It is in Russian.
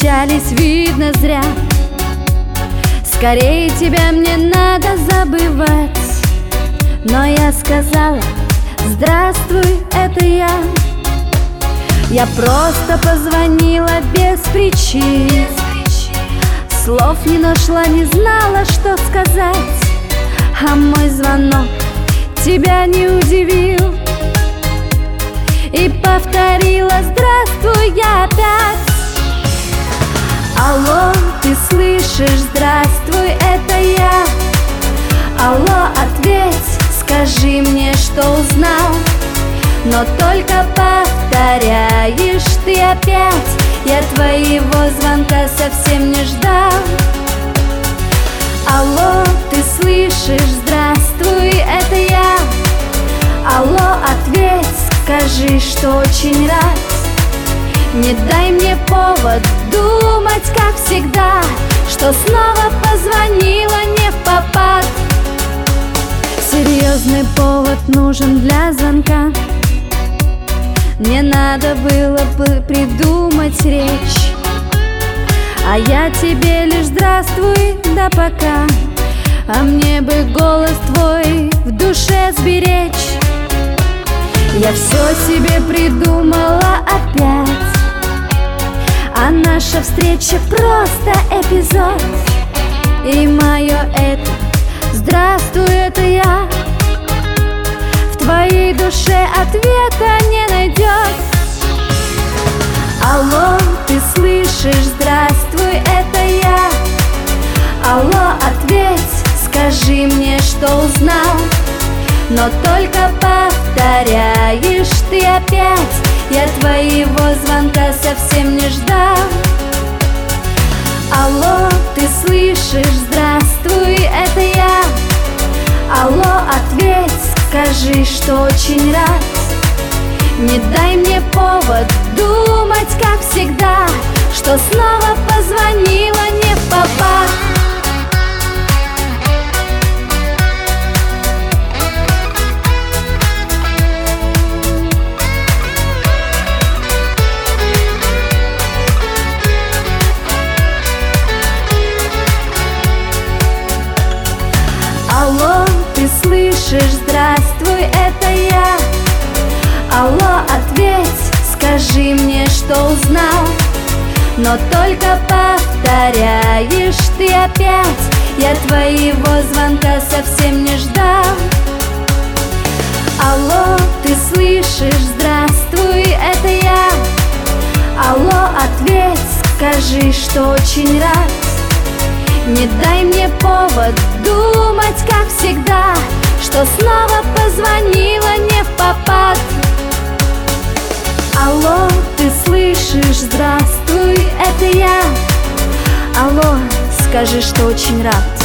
встречались, видно, зря. Скорее тебя мне надо забывать. Но я сказала: здравствуй, это я. Я просто позвонила без причин, слов не нашла, не знала, что сказать. А мой звонок тебя не удивил, и повторила: здравствуй, я опять. Алло, ты слышишь? Здравствуй, это я. Алло, ответь, скажи мне, что узнал. Но только повторяешь ты опять. Я твоего звонка совсем не ждал. Алло, ты слышишь? Здравствуй, это я. Алло, ответь, скажи, что очень рад. Не дай мне повод думать, как всегда, что снова позвонила не впопад. Серьезный повод нужен для звонка. Мне надо было бы придумать речь, а я тебе лишь здравствуй, да пока. А мне бы голос твой в душе сберечь. Я все себе придумала опять, а наша встреча просто эпизод. И мое это здравствуй, это я в твоей душе ответа не найдет. Алло, ты слышишь? Здравствуй, это я. Алло, ответь, скажи мне, что узнал. Но только повторяешь ты опять. Я твоего звонка совсем не ждал. Алло, ты слышишь? Здравствуй, это я. Алло, ответь, скажи, что очень рад. Не дай мне повод думать, как всегда, что снова позвонила не впопад. Алло, ты слышишь? Здравствуй, это я. Алло, ответь, скажи мне, что узнал. Но только повторяешь ты опять. Я твоего звонка совсем не ждал. Алло, ты слышишь? Здравствуй, это я. Алло, ответь, скажи, что очень рад. Не дай мне повод думать, как всегда, что снова позвонила не впопад. Алло, ты слышишь? Здравствуй, это я. Алло, скажи, что очень рад.